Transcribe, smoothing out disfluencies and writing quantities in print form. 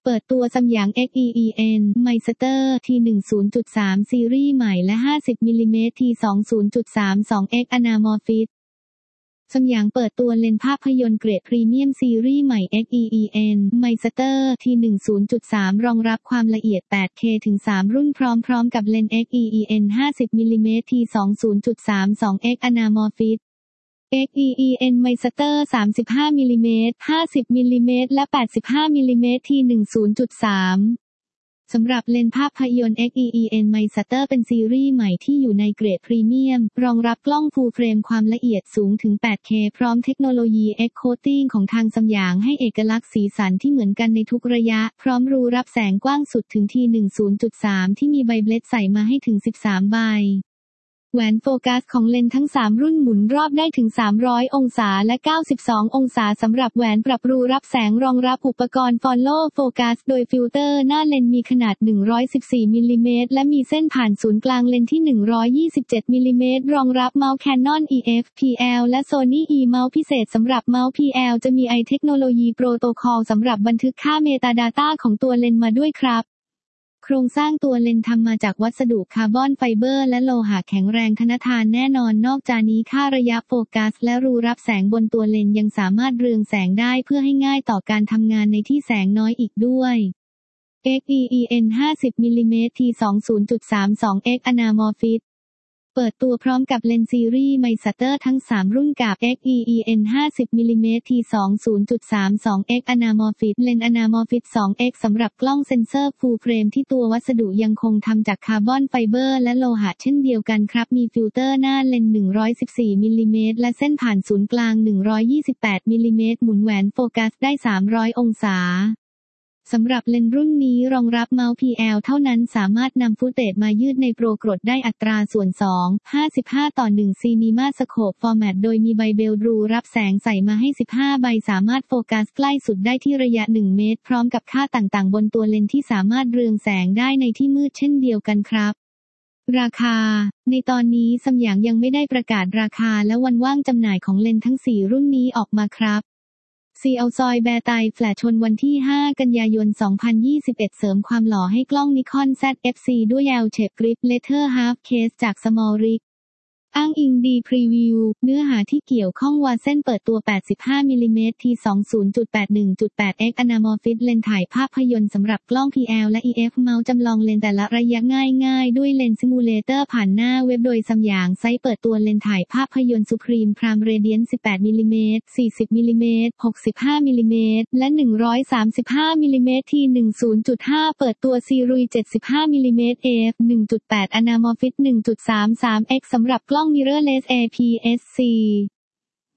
เปิดตัวซัมยัง XEEN Master T10.3 ซีรีส์ใหม่และ 50 มิลลิเมตร T20.32x Anamorphic ซัมยังเปิดตัวเลนส์ภาพยนตร์เกรดพรีเมียมซีรีส์ใหม่ XEEN Master T10.3 รองรับความละเอียด 8K ถึง 3 รุ่นพร้อมกับเลนส์ XEEN 50 มิลลิเมตร T20.32x Anamorphic XEEN Master 35 มิลลิเมตร 50 มิลลิเมตร และ 85 มิลลิเมตร T10.3 สำหรับเลนส์ภาพยนตร์ XEEN Master เป็นซีรีส์ใหม่ที่อยู่ในเกรดพรีเมียมรองรับกล้อง Full Frame ความละเอียดสูงถึง 8K พร้อมเทคโนโลยี X Coating ของทางซัมยังให้เอกลักษณ์สีสันที่เหมือนกันในทุกระยะพร้อมรูรับแสงกว้างสุดถึง T10.3 ที่มีใบเบลดใส่มาให้ถึง 13 ใบแหวนโฟกัสของเลนส์ทั้ง 3 รุ่นหมุนรอบได้ถึง 300 องศาและ 92 องศาสำหรับแหวนปรับรูรับแสงรองรับอุปกรณ์ Follow Focus โดยฟิลเตอร์หน้าเลนส์มีขนาด 114 มิลลิเมตรและมีเส้นผ่านศูนย์กลางเลนส์ที่ 127 มิลลิเมตรรองรับเมาส์ Canon EF PL และ Sony E เมาส์พิเศษสำหรับเมาส์ PL จะมีเทคโนโลยีโปรโตคอลสำหรับบันทึกค่าเมตาดาต้าของตัวเลนส์มาด้วยครับโครงสร้างตัวเลนส์ทำมาจากวัสดุคาร์บอนไฟเบอร์และโลหะแข็งแรงทนทานแน่นอนนอกจากนี้ค่าระยะโฟกัสและรูรับแสงบนตัวเลนส์ยังสามารถเรืองแสงได้เพื่อให้ง่ายต่อการทำงานในที่แสงน้อยอีกด้วย XEEN 50 มิลลิเมตร T20.32x Anamorphicเปิดตัวพร้อมกับเลนส์ซีรีส์ Master ทั้ง 3 รุ่นกับ XEEN 50 มิลลิเมตร T20.32x Anamorphic เลนส์ Anamorphic 2x สำหรับกล้องเซ็นเซอร์ Full Frame ที่ตัววัสดุยังคงทำจากคาร์บอนไฟเบอร์และโลหะเช่นเดียวกันครับมีฟิลเตอร์หน้าเลนส์ 114 มิลลิเมตรและเส้นผ่านศูนย์กลาง 128 มิลลิเมตรหมุนแหวนโฟกัสได้ 300 องศาสำหรับเลนส์รุ่นนี้รองรับเมาส์ PL เท่านั้นสามารถนำฟุตเทจมายืดในโปรกรดได้อัตราส่วน 2:55:1 Cinema Scope Format โดยมีใบเบลรูรับแสงใส่มาให้ 15 ใบสามารถโฟกัสใกล้สุดได้ที่ระยะ 1 เมตรพร้อมกับค่าต่างๆบนตัวเลนส์ที่สามารถเรืองแสงได้ในที่มืดเช่นเดียวกันครับราคาในตอนนี้ซัมยังยังไม่ได้ประกาศราคาและวันว่างจำหน่ายของเลนส์ทั้ง 4 รุ่นนี้ออกมาครับCL ซอยแบร์ไตแฟลชชนวันที่ 5 กันยายน 2021 เสริมความหล่อให้กล้อง Nikon ZFC ด้วย L-Shape Grip Leather Half Case จาก Small Rig อ้างอิงดีพรีวิวเนื้อหาที่เกี่ยวข้องวาเส้นเปิดตัว 85 มิลลิเมตร T20.81.8x Anamorphic เลนส์ถ่ายภาพยนตร์สำหรับกล้อง PL และ EF เมาส์จำลองเลนส์แต่ละระยะง่ายๆด้วยเลนส์ซิมูเลเตอร์ผ่านหน้าเว็บโดยซัมยังไซต์เปิดตัวเลนส์ถ่ายภาพยนตร์ Supreme Prime Radiant 18 มิลลิเมตร 40 มิลลิเมตร 65 มิลลิเมตรและ 135 มิลลิเมตร T10.5 เปิดตัวซีรีส์ 75 มิลลิเมตร AF 1.8 Anamorphic 1.33x สำหรับกล้อง Mirrorless APS-C